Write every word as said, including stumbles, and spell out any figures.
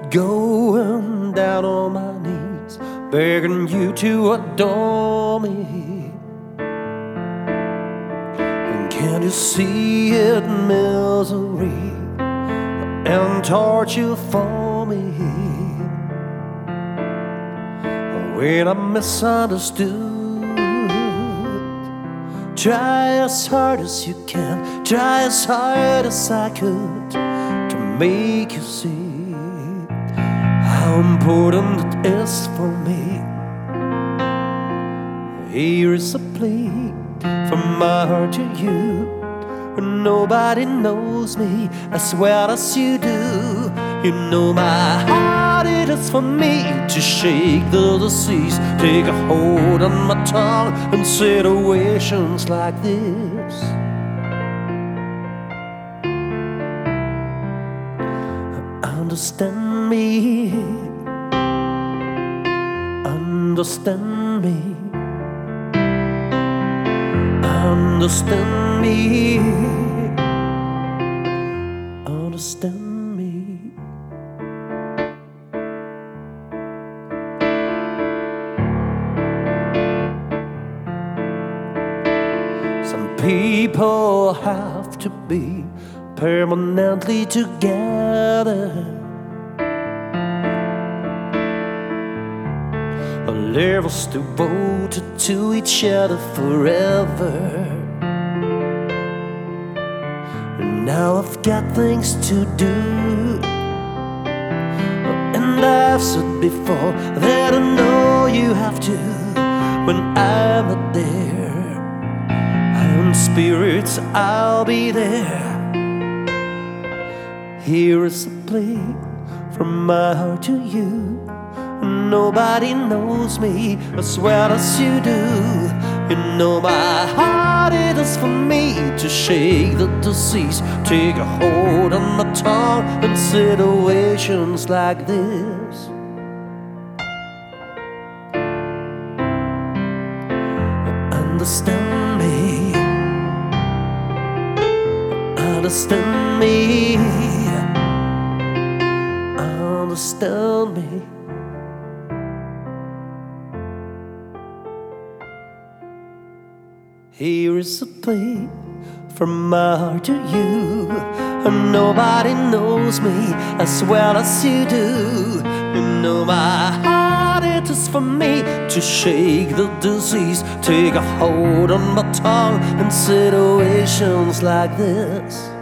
Going down on my knees, begging you to adore me. And can't you see it, misery and torture for me? When I'm misunderstood, try as hard as you can, try as hard as I could to make you see how important it is for me. Here is a plea from my heart to you. Nobody knows me as well as you do. You know my heart, it is for me to shake the disease, take a hold on my tongue in situations like this. Understand me, understand me, understand me, understand me. Some people have to be permanently together. Lovers devoted to each other forever. And now I've got things to do, and I've said before that I know you have to. When I'm not there, in spirits I'll be there. Here is a plea from my heart to you. Nobody knows me as well as you do. You know my heart, it is for me to shake the disease, take a hold on my tongue in situations like this. Understand me, understand me, understand me. Here is a plea from my heart to you. And nobody knows me as well as you do. You know my heart, it is for me to shake the disease, take a hold on my tongue in situations like this.